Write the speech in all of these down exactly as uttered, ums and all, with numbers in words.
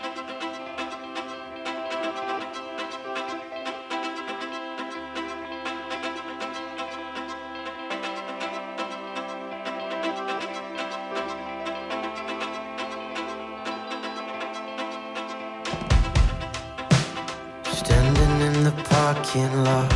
Standing in the parking lot,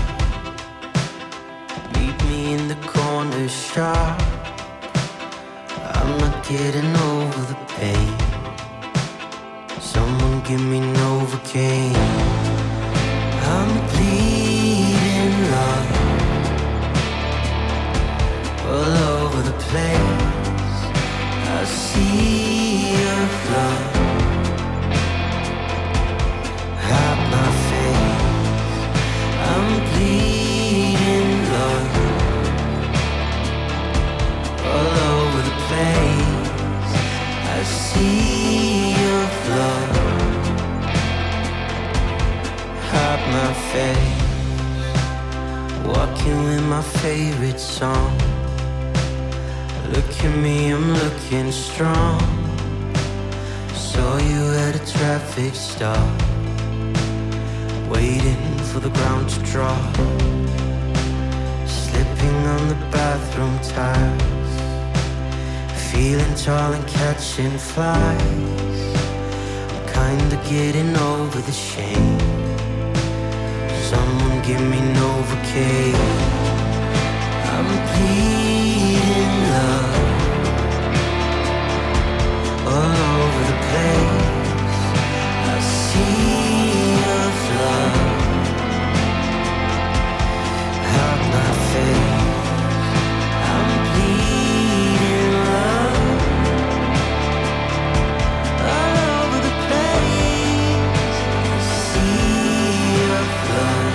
meet me in the corner shop. I'm not getting over the pain. Someone give me Novocaine. I'm bleeding love all over the place. I see your blood. Hide my face. I'm bleeding love all over the place. I see your blood. Hide my face. Walking with my favorite song. Look at me, I'm looking strong. Saw you at a traffic stop, waiting for the ground to drop. Slipping on the bathroom tiles, feeling tall and catching flies. I'm kinda getting over the shame. Someone give me Novocaine. I'm bleeding love all over the place. I see your flood. Hide my face. I'm bleeding love all over the place. I see your flood.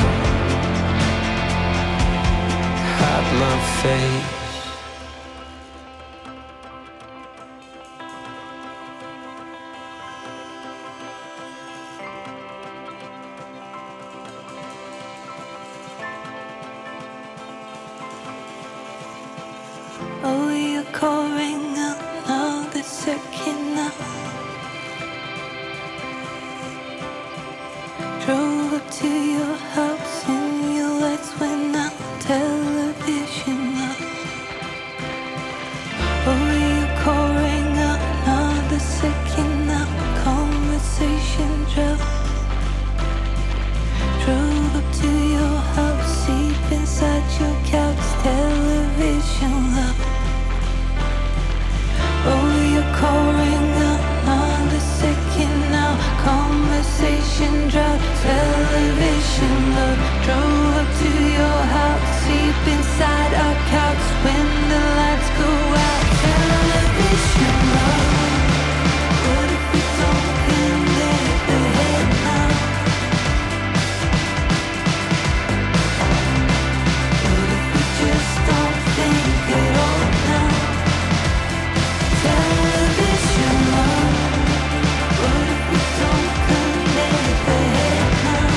Hide my face. Oh, you're calling another second now. Drove up to your house and your lights went out. Television up. Oh, you're calling another second now. Conversation dropped. Drove up to your house, sleep inside your couch. Television up. Oh, you're calling another second now. Conversation dropped. Television love. Drove up to your house, sleep inside our couch when the lights go out. Television love. What if we don't connect the head now? What if we just don't think at all now? Television love. What if we don't connect the head now?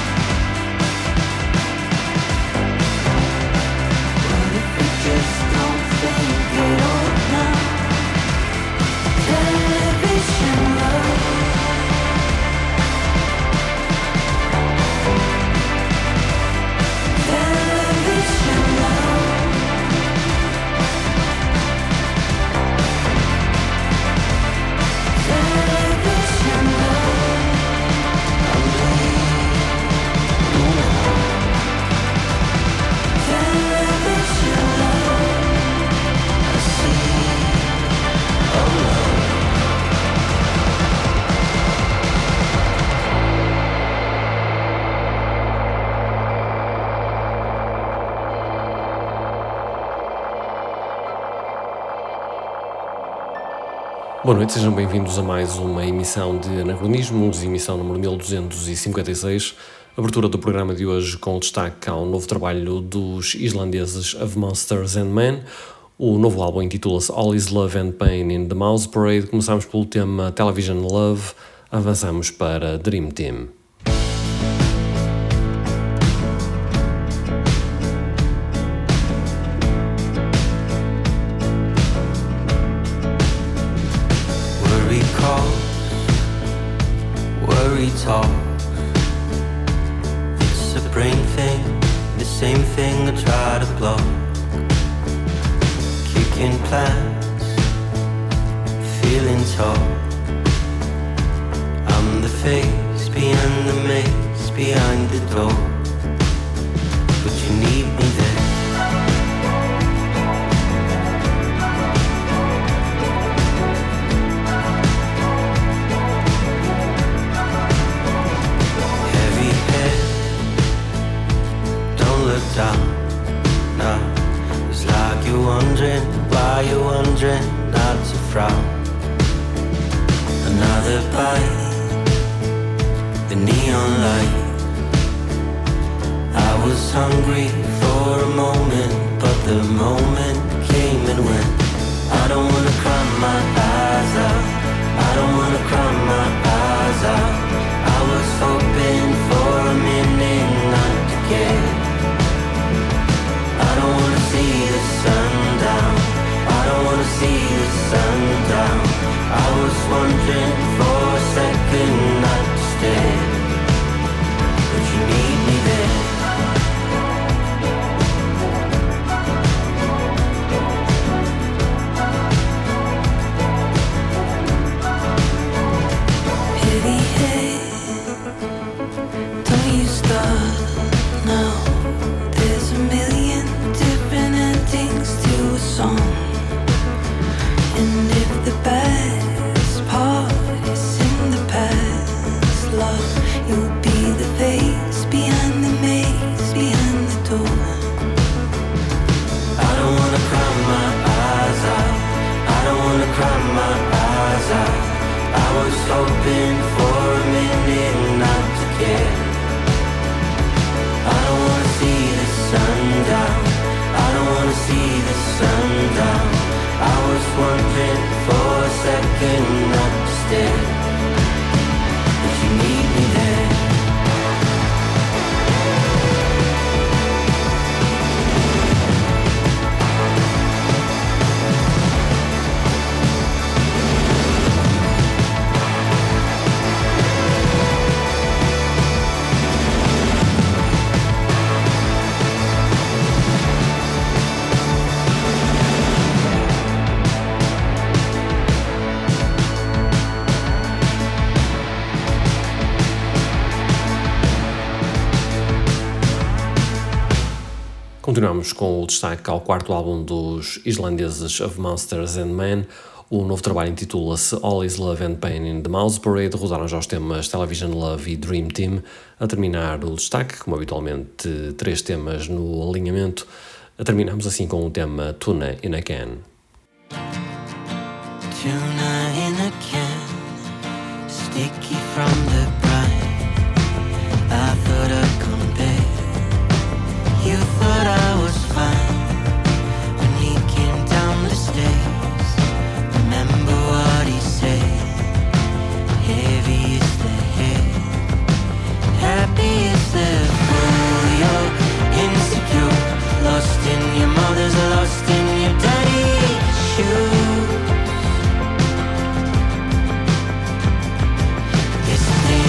What if we just don't think at all now? Television love. Television love. Television love. I'm bleeding love. Television love. I see a love. Boa noite, sejam bem-vindos a mais uma emissão de Anacronismos, emissão número mil duzentos e cinquenta e seis, abertura do programa de hoje com destaque ao novo trabalho dos islandeses Of Monsters and Men. O novo álbum intitula-se All Is Love and Pain in the Mouse Parade. Começamos pelo tema Television Love, avançamos para Dream Team. we talk. It's a brain thing, the same thing I try to block. Kicking plans, feeling tall. I'm the face behind the maze, behind the door. But you need me there. Heavy head, don't look down, no. It's like you're wondering why you're wondering not to frown. Another bite, the neon light. I was hungry for a moment, but the moment came and went. I don't wanna cry my eyes out, I don't wanna cry my eyes out. I was hoping for a minute not to care. I don't wanna see the sun down, I don't wanna see the sun down. I was wondering for a second not to stay, but you need me there. Heavy head, don't you start now. There's a million different endings to a song. And if the best part is in the past, love, you'll be the face behind the maze, behind the door. I don't wanna cry my eyes out, I don't wanna cry my eyes out. I was hoping for a minute not to care. I don't wanna see the sun down, I don't wanna see the sun down. I was wondering for a second not to stay, but you need me there. Continuamos com o destaque ao quarto álbum dos islandeses Of Monsters and Men. O novo trabalho intitula-se All Is Love and Pain in the Mouse Parade. Rodaram já os temas Television Love e Dream Team. A terminar o destaque, como habitualmente, três temas no alinhamento. Terminamos assim com o tema Tuna in a Can. Tuna in a can, sticky from the brine. I thought I'd come back, you thought I was fine. When he came down the stairs, remember what he said. Heavy is the head, happy is the fool. You're insecure, lost in your mother's, lost in your daddy's shoes. This thing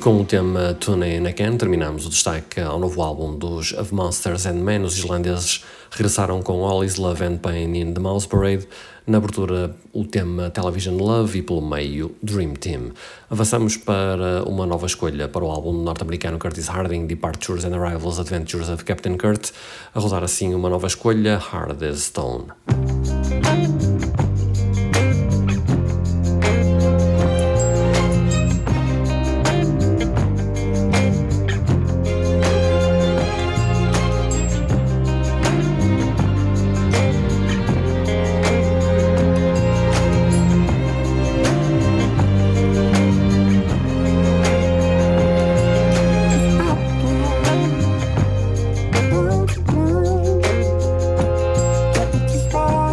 com o tema Tune In Again terminamos o destaque ao novo álbum dos Of Monsters and Men. Os islandeses regressaram com All Is Love and Pain in the Mouse Parade, na abertura o tema Television Love e pelo meio Dream Team. Avançamos para uma nova escolha para o álbum norte-americano Curtis Harding, Departures and Arrivals Adventures of Captain Kurt, a rodar assim uma nova escolha, Hard as Stone. Bye.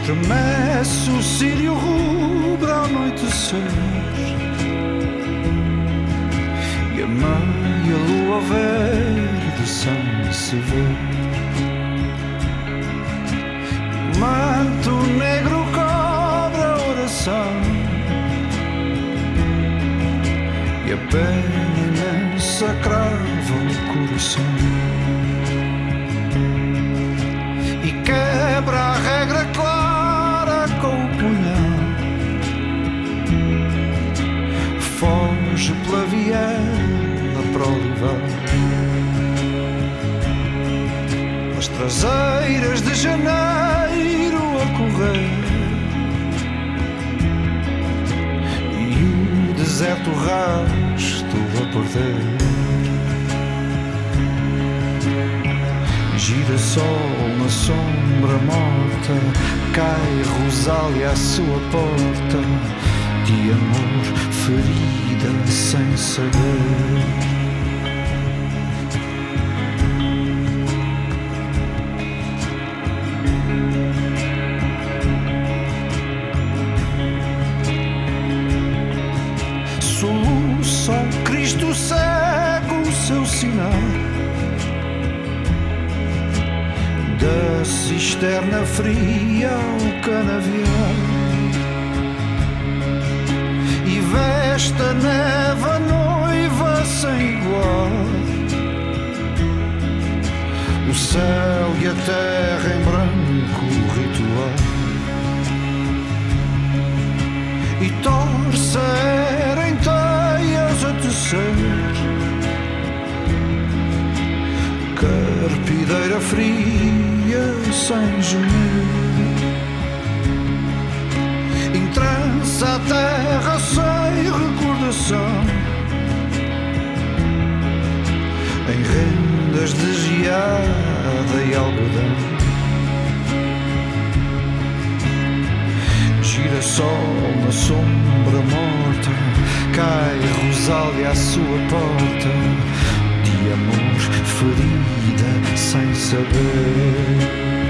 estremece o círio rubro ao anoitecer, e a meia lua verde sem se ver. O manto negro cobre a oração, e a pena imensa crava o coração, e quebra a regra clara com o punhal, foge pela viela para o olival. As traseiras de janeiro a correr, e o deserto rasto a perder. Gira-sol na sombra morta, cai Rosália à sua porta, de amor ferida sem saber. Soluça um Cristo cego o seu sinal, da cisterna fria ao canavial, e veste a neve a noiva sem igual, o céu e a terra em branco ritual, e torce a era em teias a tecer, carpideira fria sem gemer, entrança a terra sem recordação, em rendas de geada e algodão. Gira-sol na sombra morta, cai Rosália à sua porta, de amor ferida sem saber.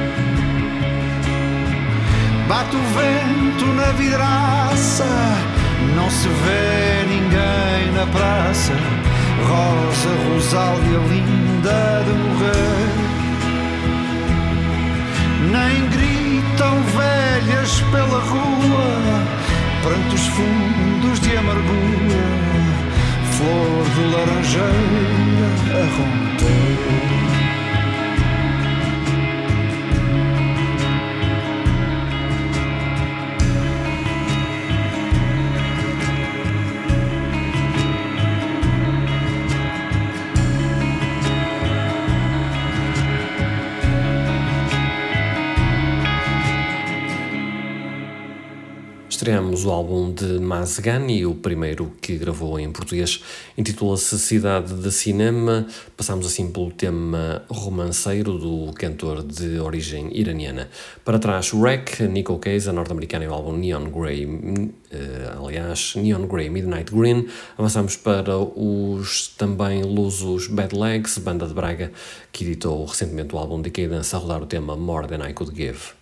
Bate o vento na vidraça, não se vê ninguém na praça, rosa Rosália linda de morrer. Nem gritam velhas pela rua, prantos fundos de amargura, flor de laranjeira a romper. Estreamos o álbum de Mazgani, o primeiro que gravou em português, intitula-se Cidade de Cinema. Passamos assim pelo tema romanceiro do cantor de origem iraniana. Para trás, o Wreck, Nico Case, a norte-americana, e o álbum Neon Grey, uh, aliás, Neon Grey Midnight Green. Avançamos para os também lusos Bad Legs, banda de Braga, que editou recentemente o álbum Decadence a rodar o tema More Than I Could Give.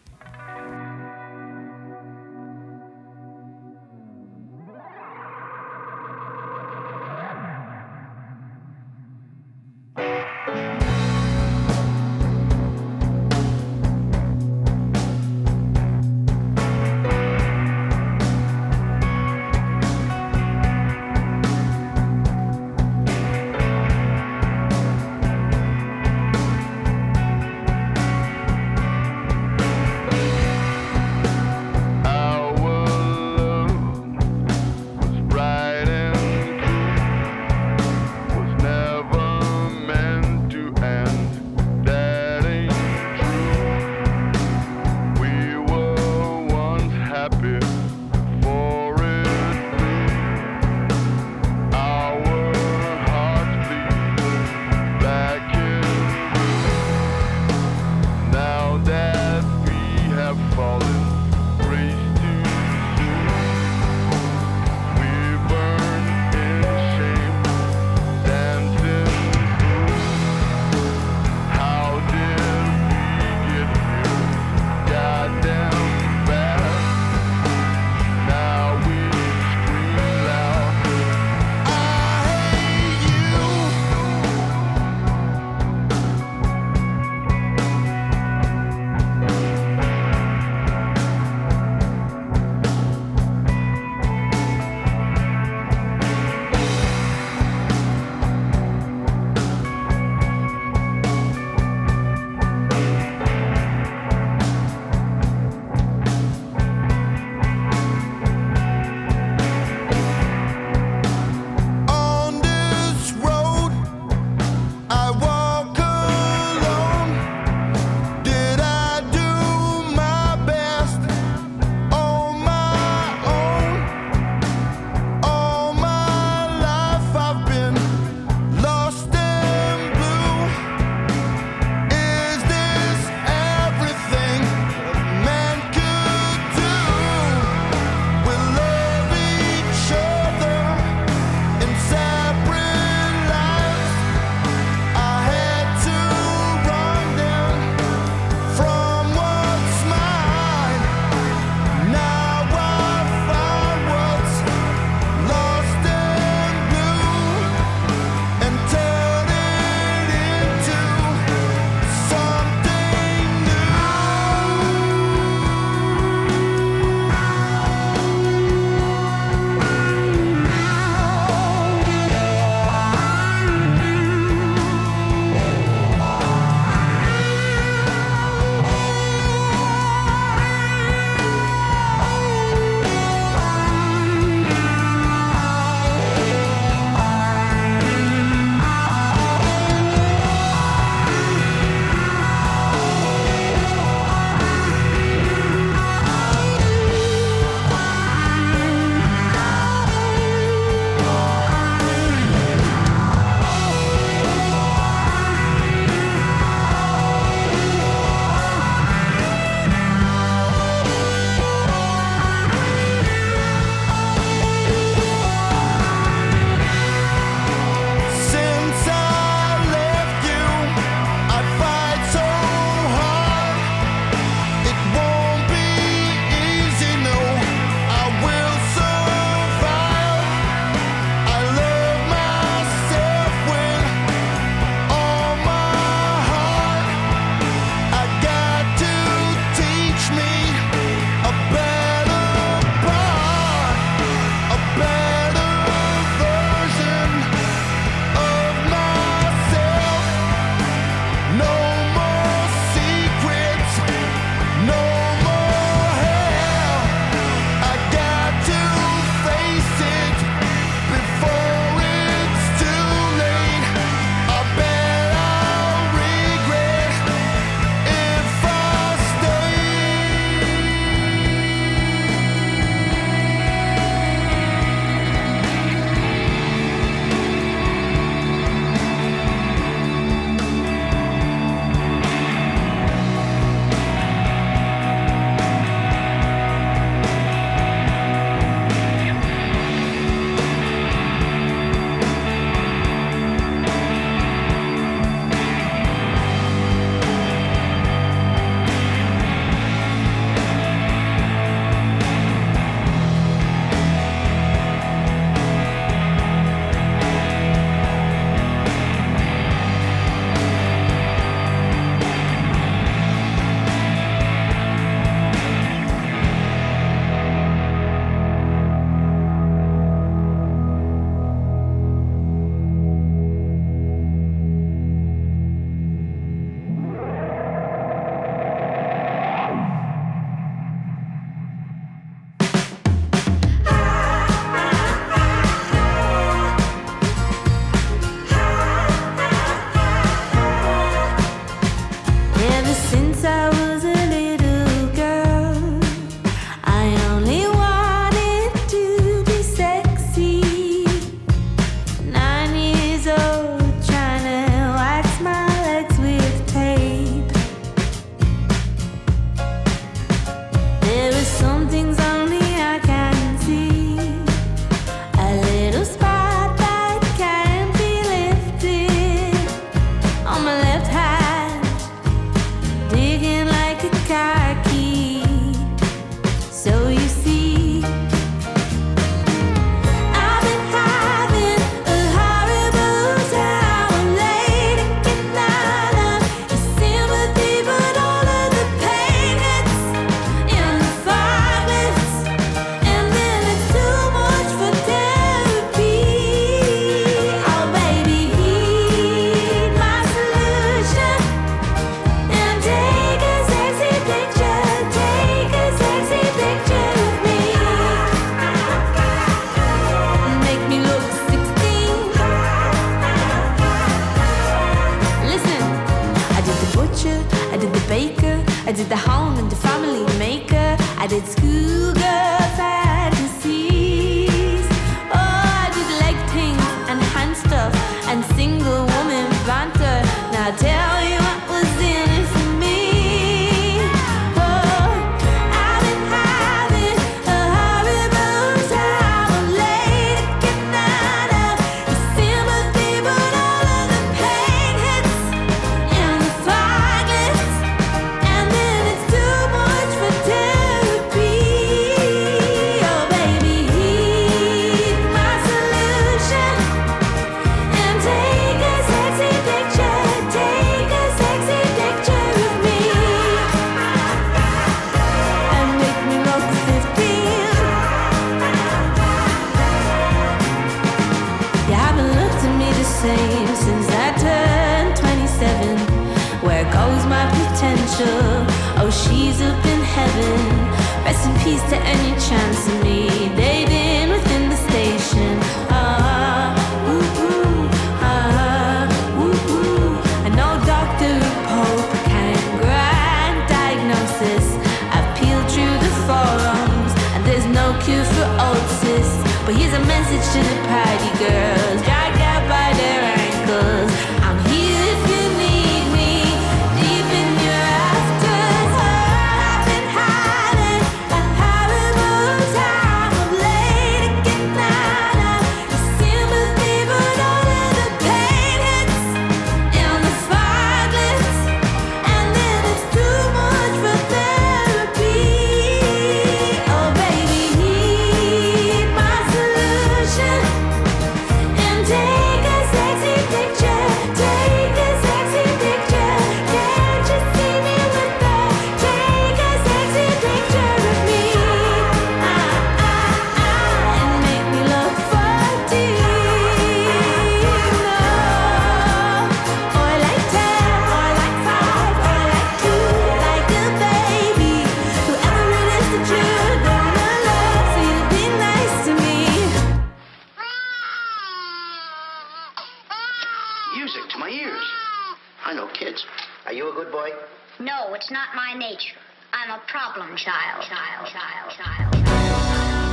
I was a little girl, I only wanted to be sexy. Nine years old, trying to wax my legs with tape. There are some things only I can see. A little spot that can't be lifted on my left hand, digging like a car key. So you see, I've been having a horrible time late to get none of your sympathy, but all of the pain hits in the five minutes, and then it's too much for therapy. Oh baby, heed my solution and take a sexy picture, take a sexy picture of me. Make me look sixteen. Listen, I did the butcher, I did the baker, I did the home and the family maker, I did schoolgirl fantasies. Oh, I did leg things and hand stuff and single woman banter. Now tell me what was in it for me. Oh, I've been having a horrible time. I'm late to get none of your sympathy, but all of the pain hits in the five minutes, and then it's too much for therapy. Oh baby, heed my solution and take a sexy picture, take a sexy picture of me, and make me look fifteen. You haven't looked at me the same since I turned twenty-seven. Where goes my potential? Oh, she's up in heaven. Rest in peace to any chance of me dating within the station. Ah, ooh, ooh, ah, ooh, ooh. I know Doctor Pope can grant diagnosis. I've peeled through the forums and there's no cure for old sis. But here's a message to the party girls, dragged out by their ankles. I'm here if you need me, deep in your rafters. I've been having a horrible time. I'm late to get none of your sympathy, but all of the pain hits in the five minutes, and then it's too much for therapy. Oh baby, heed my solution and take a sexy picture, take a sexy picture. Can't you see me with that? Take a sexy picture of me, ah, ah, ah, and make me look fourteen. Oh, or like ten, or like five, or like two, like a baby. Whoever it is that you're gonna love, so you be nice to me. Music to my ears. I know kids. Are you a good boy? No, it's not my nature. I'm a problem child. Child, child, child.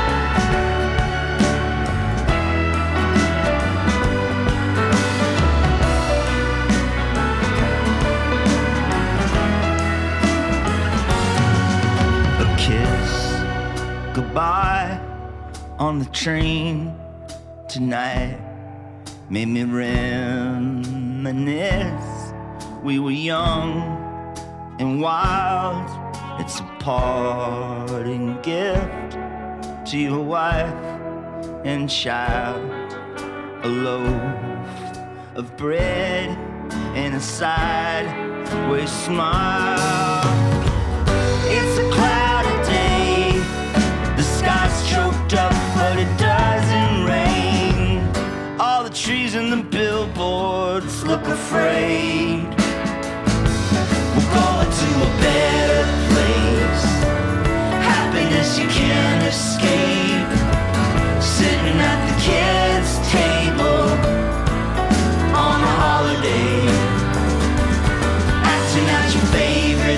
A kiss goodbye on the train tonight made me reminisce. We were young and wild. It's a parting gift to your wife and child. A loaf of bread and a sideways smile. It's a cloudy day, the sky's choked up, but it doesn't rain. All the trees and the billboards look afraid. We're going to a better place, happiness you can't escape. Sitting at the kids' table on a holiday, acting out your favorite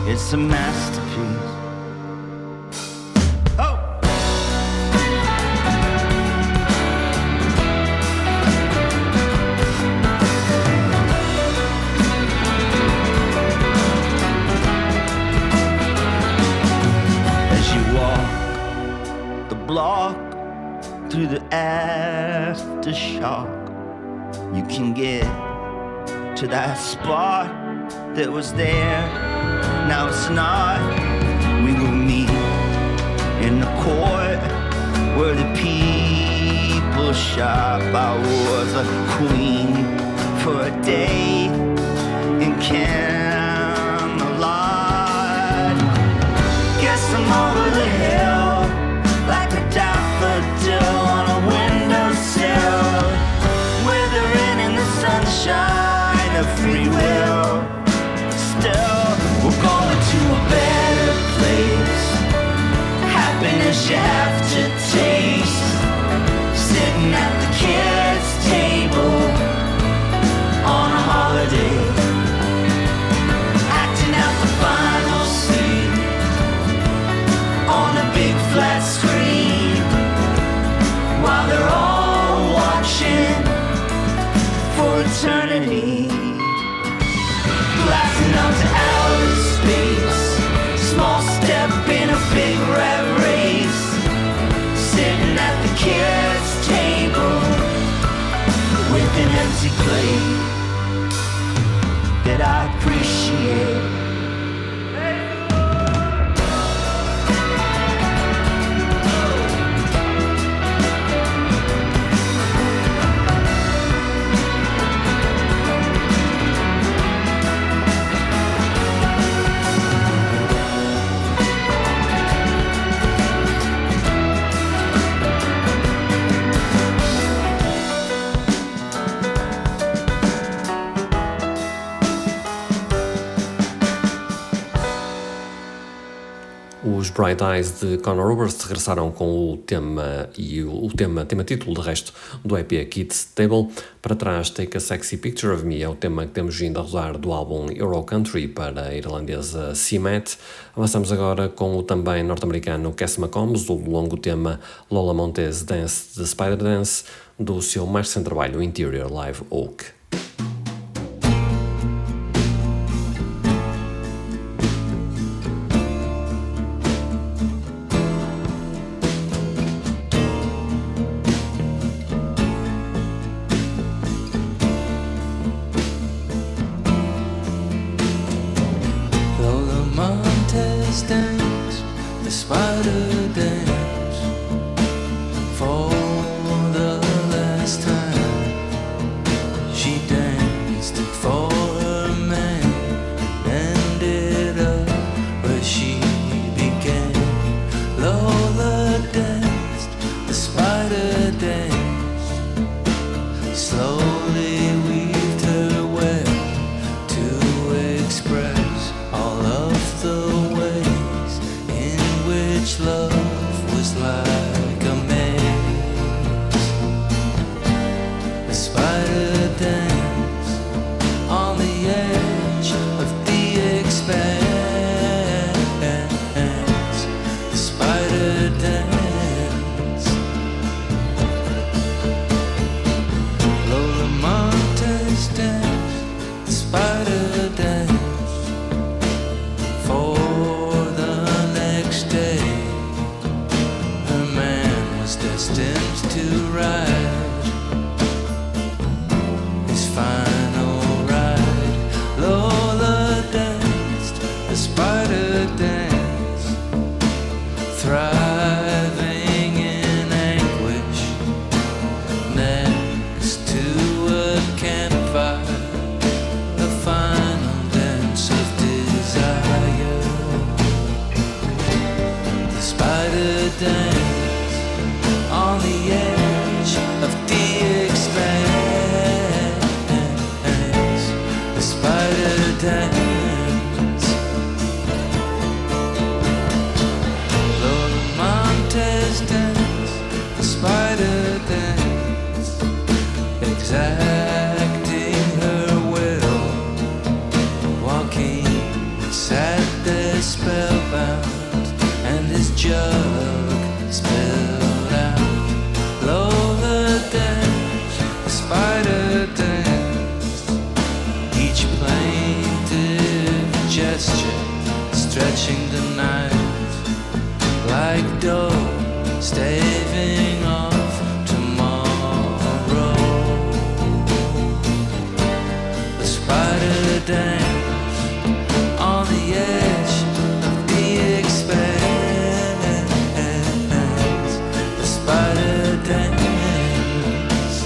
It's a masterpiece. Oh! As you walk the block through the aftershock, you can get to that spot that was there. Now it's not. We will meet in the court where the people shop. I was a queen for a day in Camelot. Guess I'm over the hill like a daffodil on a windowsill, withering in the sunshine of free will. Still, we're going to a better place. Happiness you have to taste. Sitting at the kids' table on a holiday, acting out the final scene on a big flat screen, while they're all watching for eternity. Blasting out to outer space, small step in a big rat race, sitting at the kids' table with an empty plate that I appreciate. Os Bright Eyes de Conor Oberst regressaram com o tema e o, o tema, tema título de resto do E P Kids Table. Para trás, Take a Sexy Picture of Me é o tema que temos vindo a rodar do álbum Euro Country para a irlandesa C-Met. Avançamos agora com o também norte-americano Cass McCombs, do longo tema Lola Montez Dance the Spider Dance, do seu mais recente trabalho Interior Live Oak. Dance, the spider dance, for the last time. She danced for her man, ended up where she began. Lola danced, the spider danced, slowly weaved her web to express all of the love was like a maze. The spider dance on the edge of the expanse. The spider dance. Lola Montez dance. The spider dance for the next day. Destined to ride his final ride. Lola danced the spider dance, thriving in anguish next to a campfire, the final dance of desire. The spider dance on the edge of the expanse. The spider dance. Lola Montez dance. The spider dance, exacting her will, walking sad day. was spellbound, and his jug spilled out. Lola danced, the spider danced, each plaintive gesture stretching the night like dough staving off tomorrow. The spider danced on the edge of the expanse. The spider danced.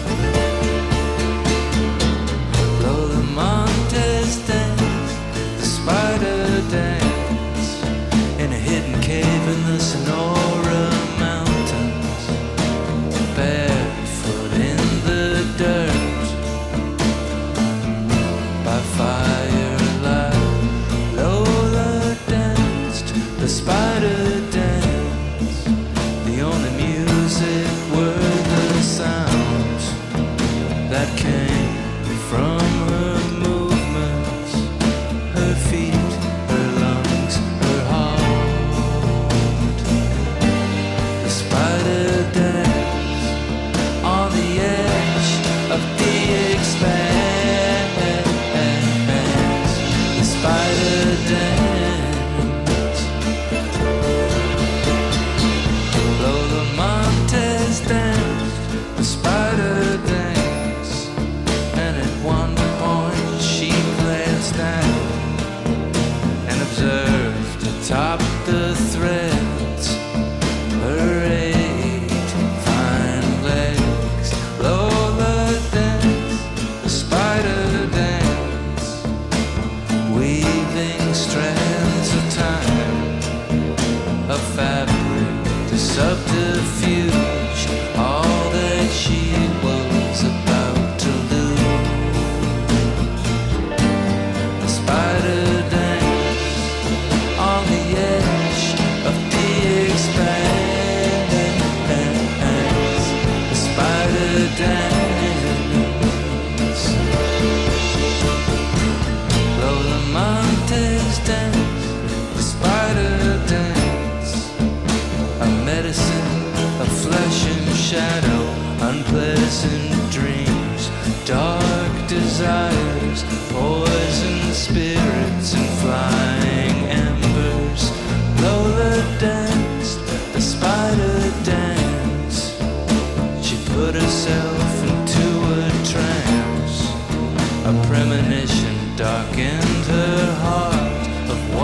Lola Montes danced. The spider danced in a hidden cave in the Sonora Mountains, barefoot in the dirt by firelight. Lola danced, the spider danced. The only music were the sounds that came from her movements, her feet, her lungs, her heart. The spider danced on the edge of the expanse. The spider danced. Lola Montes danced. The spider danced. And at one point she glanced down and observed atop the threads her eight fine legs. Lola danced, the spider danced, weaving strands of time, of fabric to subterfuge, all that she was about to lose. The spider danced on the edge of the expanse. The spider danced. Lola Montes danced. The spider danced. A medicine of flesh and shadow, unpleasant dreams, dark desires, poison spirits and flying embers. Lola danced, the spider danced. She put herself into a trance. A premonition darkened her heart of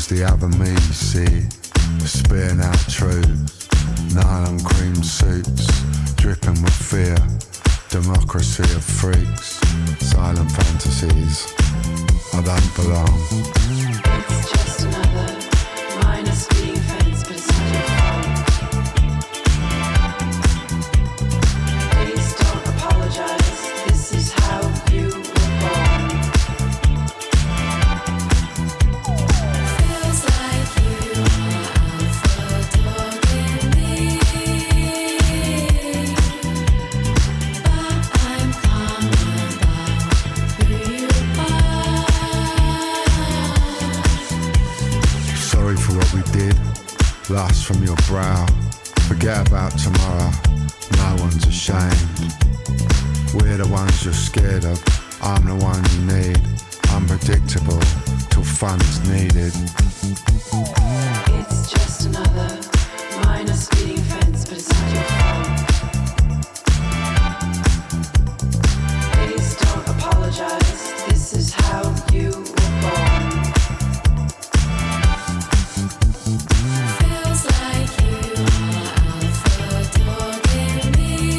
was the other me, you see, spitting out truth. Nylon cream suits, dripping with fear. Democracy of freaks, silent fantasies. I don't belong. It's just another minor speeding fence, but it's not your fault. Please don't apologize. This is how you were born. Feels like you are alpha dogging me, but I'm calm about who you are. Sorry for what we did, lust from your brow. Forget about tomorrow, no one's ashamed. We're the ones you're scared of, I'm the one you need. Unpredictable, till fun's needed. It's just another minor speeding fence, but it's not your fault. Please don't apologize. This is how you were born. Feels like you are alpha dogging me,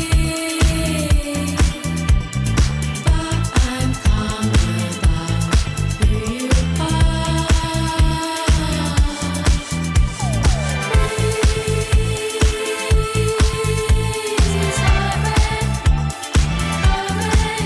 but I'm calm about who you are. Please hurry, hurry,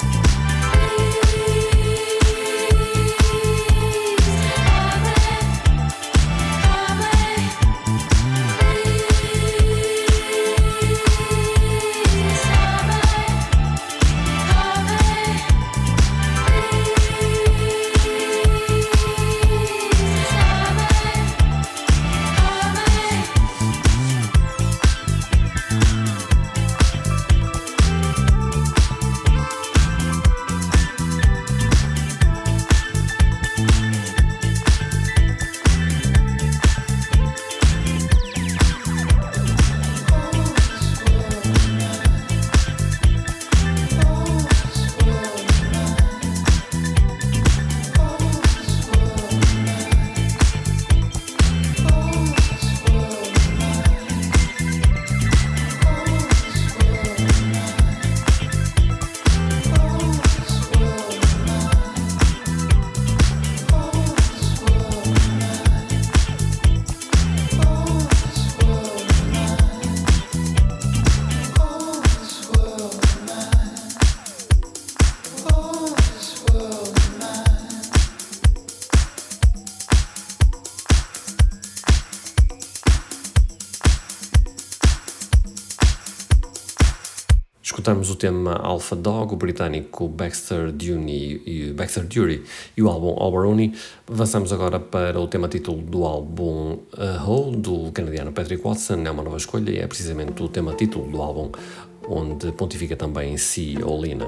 Escutamos o tema Alpha Dog, o britânico Baxter Dury e, Baxter Dury, e o álbum Alberoni. Avançamos agora para o tema título do álbum A Hole, do canadiano Patrick Watson. É uma nova escolha e é precisamente o tema título do álbum, onde pontifica também Si Olina.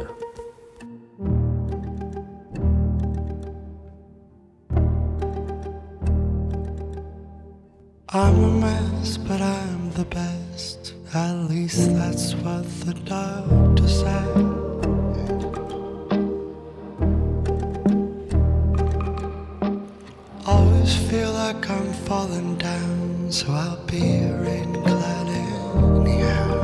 I'm a mess, but I'm the best. At least that's what the doctor said. Always feel like I'm falling down, so I'll be rain-clad anyhow.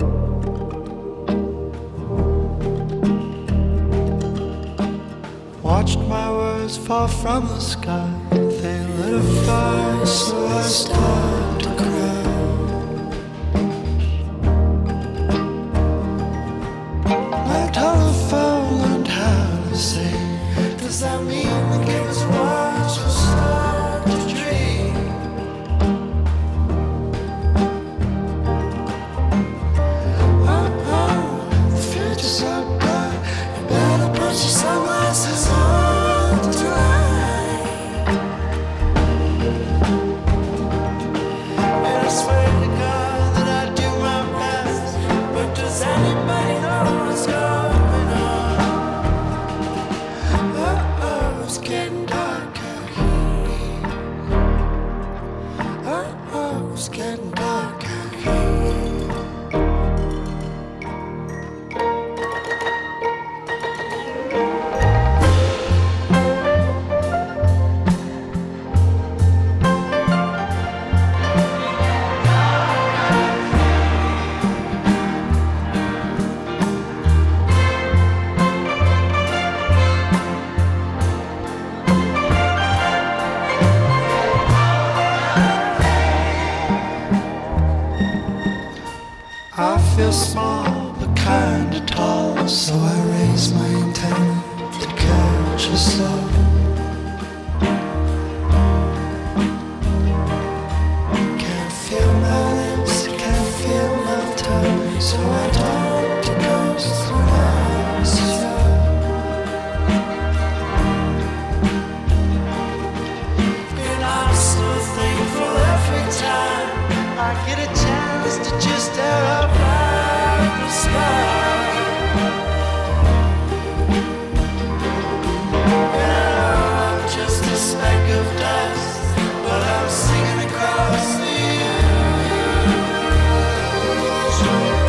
Watched my words fall from the sky. They lit a fire, so I started to cry. My telephone learned how to sing. Does that mean the game's watch will start to dream? Oh, oh, the future's so bright. You better put your sunglasses on tonight. I feel small but kinda tall, so I raise my antenna to catch a soul. Can't feel my lips, can't feel my tongue, so I talk to ghosts when I was young. And I'm so thankful every time I get a chance to just stare up at the sky. Yeah, I'm just a speck of dust, but I'm singing across the ocean.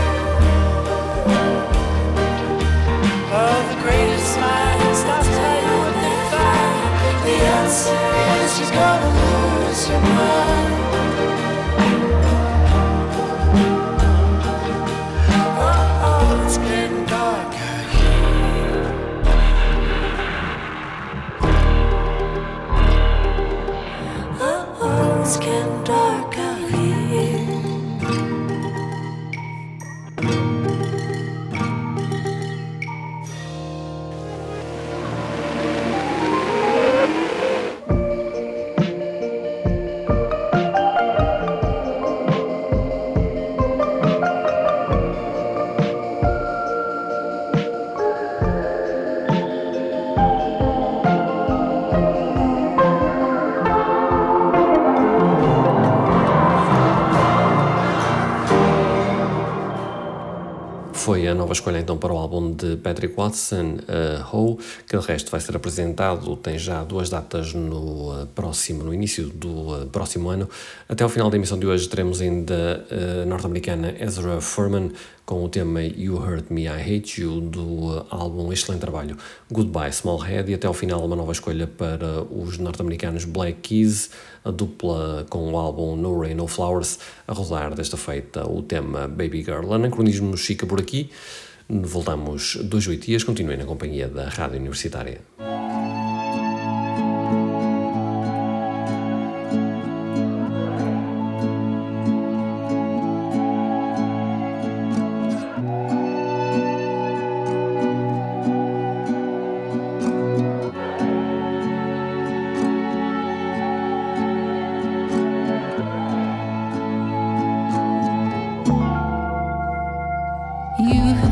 Oh, the greatest minds, I'll tell you what they find. The answer is you're gonna lose your mind. It's getting dark out here. Uh-oh, it's getting dark out here. Foi a nova escolha então para o álbum de Patrick Watson, uh, Ho, que de resto vai ser apresentado, tem já duas datas no uh, próximo, no início do uh, próximo ano. Até ao final da emissão de hoje teremos ainda a uh, norte-americana Ezra Furman com o tema You Hurt Me, I Hate You, do uh, álbum Excelente Trabalho Goodbye Smallhead, e até ao final uma nova escolha para os norte-americanos Black Keys, a dupla com o álbum No Rain No Flowers, a rodar desta feita o tema Baby Girl. Anacronismo fica por aqui, voltamos dois oito dias, continuem na companhia da Rádio Universitária. You